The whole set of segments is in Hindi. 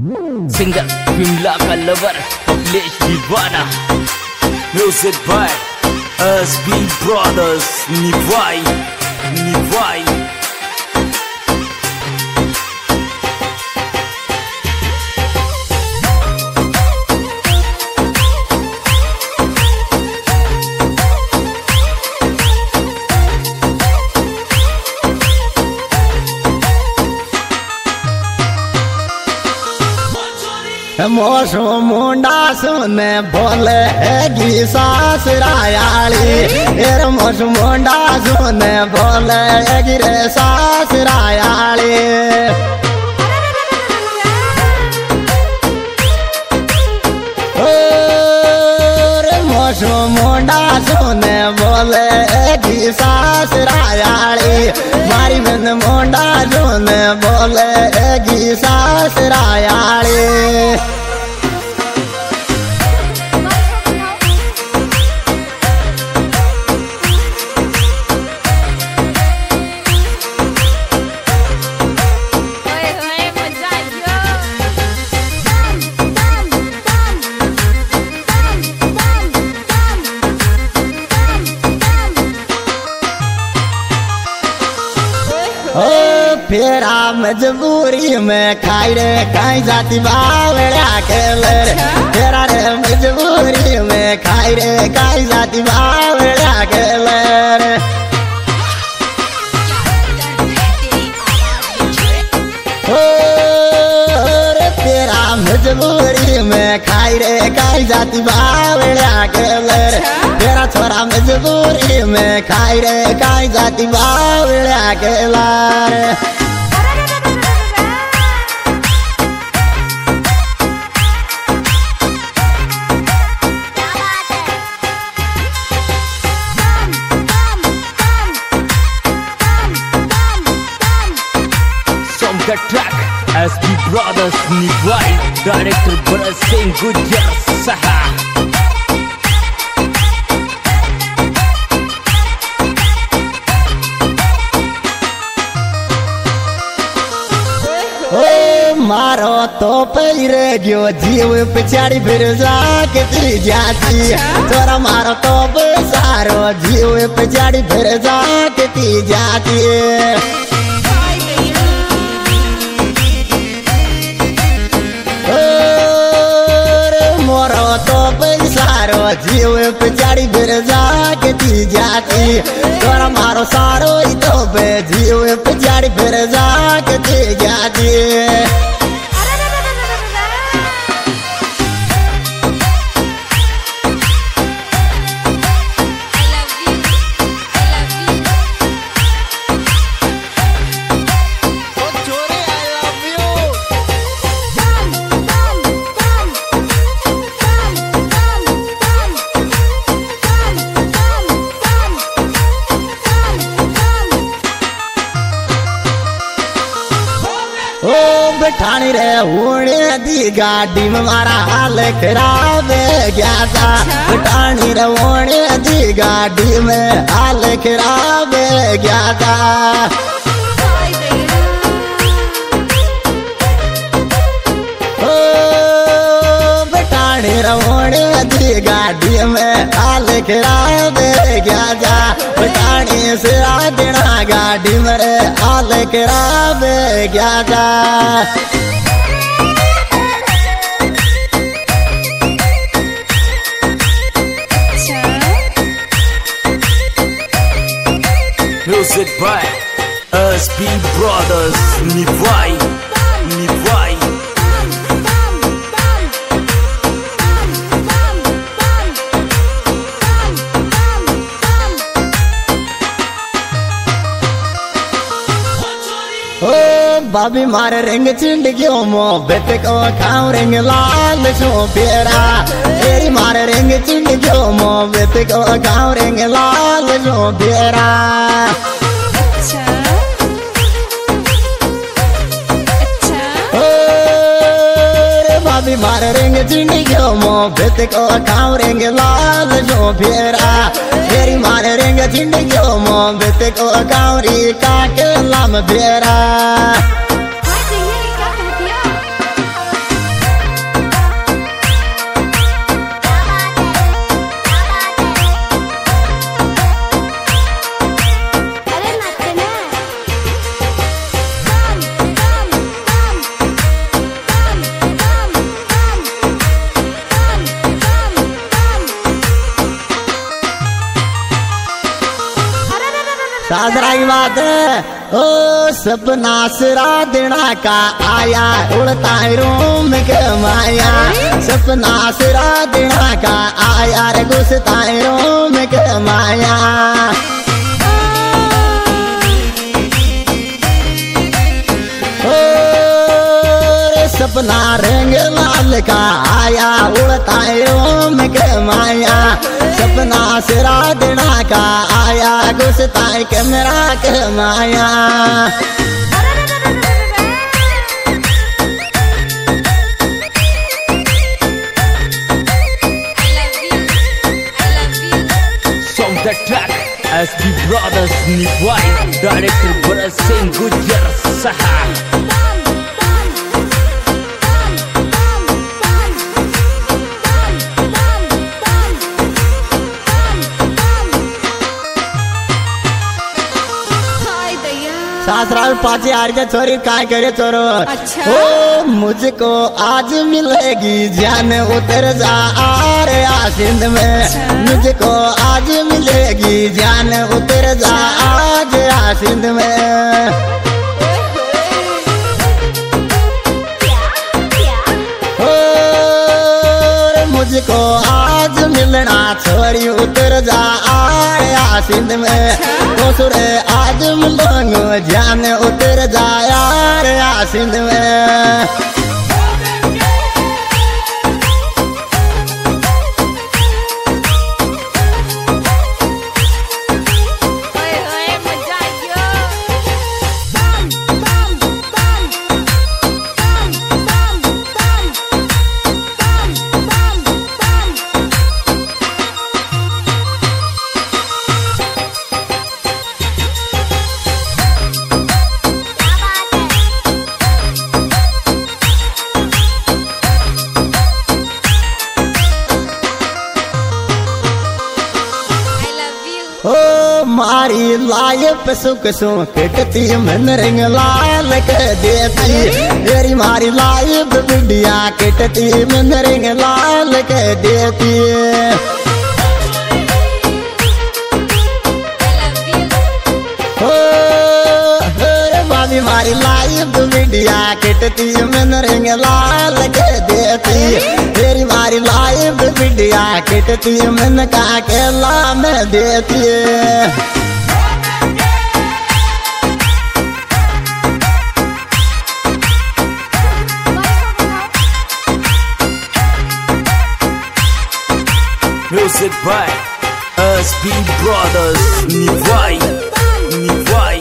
सिंगर विमला का लवर कमलेश दीवाना। म्यूजिक बाय एसबी ब्रदर्स निभाई निभाई। मोसो मुंडा सुने बोले गी सासरायाली। मोसो मुंडा सुने बोले गिरे सासरायाली। मोसो मुंडा सुने बोले गी सासरायाली। मारी बंद मुंडा सुने बोले गी सासरायाली। फेरा मजबूरी में खाई रे खाई जाती बावड़ा के लर। फेरा रे मजबूरी में खाई रे खाई जाती बावड़ा के लर। फेरा मजबूरी में खाई रे खाई जाती बावड़ा के लर। फेरा छोरा मजबूरी में खाई रे खाई जाती बावड़ा के लर। The track SB Brothers निभाई। डायरेक्टर भरत सिंह गुजर सहा। मारो तो पैरे गयो जीव पिछाड़ी फिर जाके ती जाती। तोरा मारो तो सारो जीव पिछाड़ी फिर जाके ती जाती। मोरो तो सारो जीव पिछाड़ी फिर जाके ती जाती। तोरा मारो सारो ही तो जीव पिछाड़ी फिर जाके ती जाती। बिठानी रे होने दी गाड़ी में मारा हाल खराब गया था। बिठानी रे होने दी गाड़ी में हाल खराब गया था। बिठानी रे होने दी गाड़ी में हाल खराब गया था। बिठानी से आदना गाड़ी में हाल खराब गया था। Music by SB Brothers निभाई निभाई। बाबी मारे रिंग चिंड क्यों मो बेट को खाऊं रिंग लाल सो फेरा। तेरी मारे रिंग चिंड क्यों मो बेट को खाऊं रिंग लाल सो फेरा। बाबी मारे रिंग चिंड क्यों मो बेट को खाऊं रिंग लाल सो फेरा। तेरी मारे रिंग चिंड क्यों मो बेट को खाऊं री काके लाम फेरा। साजरा की बात है। ओ सपना सिरा देना का आया उड़ता रूम के माया, सपना सिरा देना का आया रे घुसता रूम के माया। सपना रंग लाल का आया उड़ता रोम के माया, सपना सिरा देना का आया घुसता कैमरा के माया। Song the track SB Brothers Nivai, director Bharat Singh Gujar Saha. सासरा पाची हार के छोरी काय करे चोरो। अच्छा। ओ मुझको आज मिलेगी जान उतर जा रे सिंध में, मुझको आज मिलेगी जान उतर जा आज सिंध में। मुझको आज मिलना छोरी उतर जा आया सिंध में, कोसुरे आज मिलूंगो जान उतर जा आया सिंध में। मारी लाइफ सुख सुख कटती मन रंग लाल कर देती, मेरी मारी लाइफ बिटिया कटती मन रंग लाल कर देती। भाभी मारी लाइफ बिटिया कटती मन रंग लाल कर देती, मेरी मारी लाइफ बिटिया कटती मन का केला में देती। Music by SB Brothers Nivai, Nivai.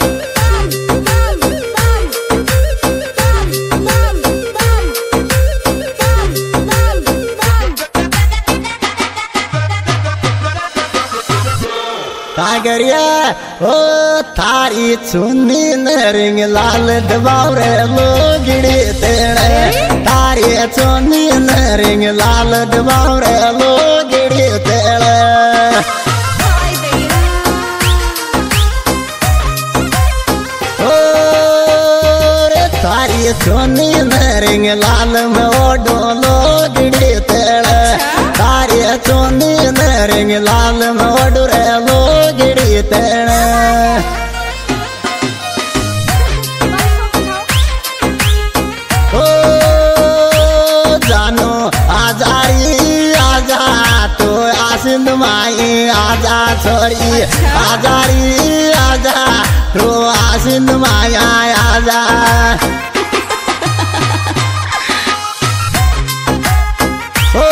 कागरिया ओ थारी चुन्नी नरिंग लाल दबाव रे लोगिड़ी तेरे, थारी चुन्नी नरिंग लाल दबाव रे लोगिड़ी तेरे। ओ रे थारी चुन्नी नरिंग लाल में ओडो लोगिड़ी तेरे, थारी चुन्नी नरिंग लाल में ओडो रे लोगिड़ी तेरे। ओ जानो आजारी आजा तो आसिंद माई आजा छोरी, आजारी आजा तो आसिंद माई आजा। ओ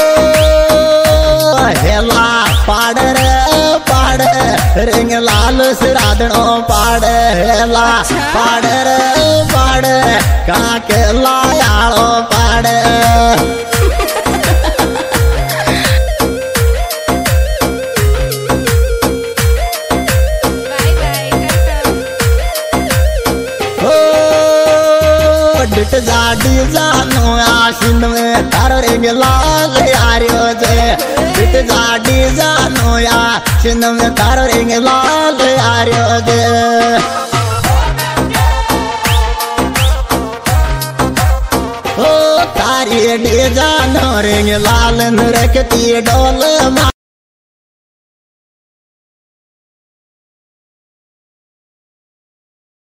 हेला पाड़ रे पाड़ रिंग लाल सिरादनो पाड़ हेला पाड़ रे पाड़ काके लायालो पाड़। डिट जाडी जानो आसिंद में तारो रिंग लाल यारियो जे, डिट जाडी जानो आसिंद में तारो रिंग लाल यारियो जे। ओ तारी डी जानो रिंग लाल रखती डोल मा